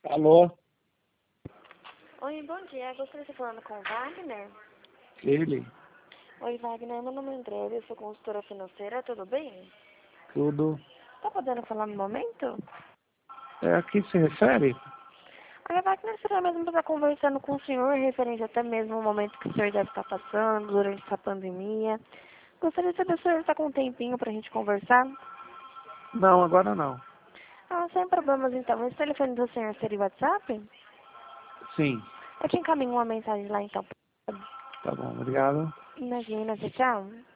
Alô? Oi, bom dia. Gostaria de estar falando com o Wagner. Ele? Oi, Wagner. Meu nome é André, eu sou consultora financeira, tudo bem? Tudo. Tá podendo falar no momento? A que se refere? Olha, Wagner, seria mesmo para estar conversando com o senhor, referente até mesmo ao momento que o senhor deve estar passando durante essa pandemia. Gostaria de saber se o senhor está com um tempinho para a gente conversar. Não, agora não. Ah, sem problemas então. Esse telefone do senhor seria o WhatsApp? Sim. Eu te encaminho uma mensagem lá então. Tá bom, obrigado. Imagina, tchau.